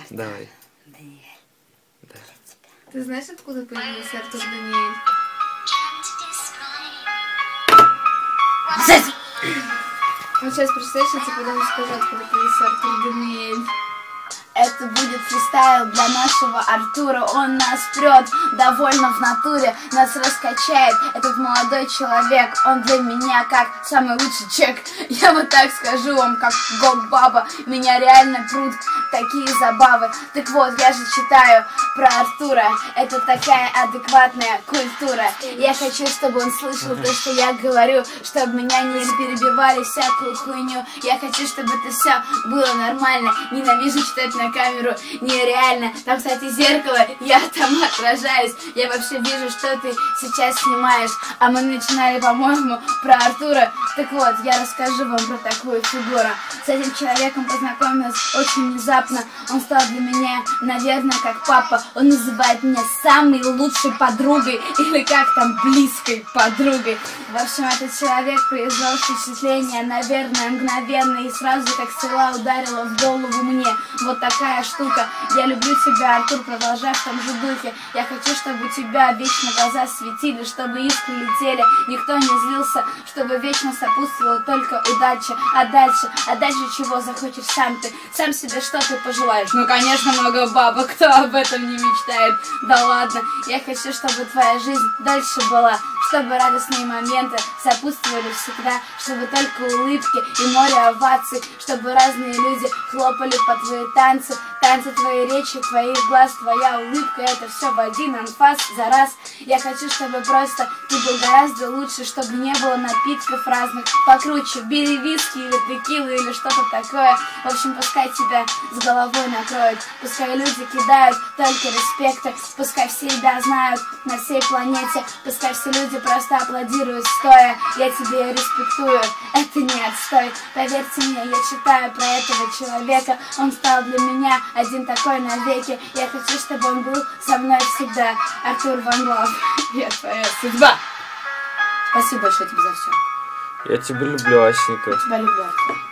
Давай. Даниэль. Да. Ты знаешь, откуда появился Артур Даниэль? Вот сейчас представляешь, я тебе потом скажу, откуда появился Артур Даниэль. Это будет фристайл для нашего Артура. Он нас прет довольно в натуре, нас раскачает. Этот молодой человек, он для меня как самый лучший чек. Я вот так скажу вам, как гоп-баба. Меня реально прут такие забавы. Так вот, я же читаю про Артура. Это такая адекватная культура. Я хочу, чтобы он слышал то, что я говорю, чтобы меня не перебивали всякую хуйню. Я хочу, чтобы это все было нормально. Ненавижу читать на камеру, нереально. Там, кстати, зеркало, я там отражаюсь. Я вообще вижу, что ты сейчас снимаешь. А мы начинали, по-моему, про Артура. Так вот, я расскажу вам про такую фигуру. С этим человеком познакомилась очень внезапно. Он стал для меня, наверное, как папа. Он называет меня самой лучшей подругой. Или как там, близкой подругой. В общем, этот человек произвел впечатление, наверное, мгновенно. И сразу, как стрела, ударила в голову мне. Вот такая штука. Я люблю тебя, Артур, продолжай в том же духе. Я хочу, чтобы у тебя вечно глаза светили, чтобы искры летели, никто не злился, чтобы вечно сопутствовала только удача. А дальше чего захочешь сам ты? Сам себе что ты пожелаешь? Ну, конечно, много бабок, кто об этом не мечтает? Да ладно, я хочу, чтобы твоя жизнь дальше была, чтобы радостные моменты сопутствовали всегда, чтобы только улыбки и море оваций, чтобы разные люди хлопали по твоей танцы, танцы твоей речи, твоих глаз, твоя улыбка, это все в один анфас за раз. Я хочу, чтобы просто ты был гораздо лучше, чтобы не было напитков разных покруче, бери виски или текилу или что-то такое. В общем, пускай тебя с головой накроют, пускай люди кидают только респекты, пускай все тебя знают на всей планете, пускай все люди просто аплодируют стоя. Я тебе респектую, это не отстой. Поверьте мне, я читаю про этого человека, он стал для меня один такой навеки. Я хочу, чтобы он был со мной всегда. Артур Ван Лав, я твоя судьба. Спасибо большое тебе за все. Я тебя люблю, Асенька. Я тебя люблю, Артур.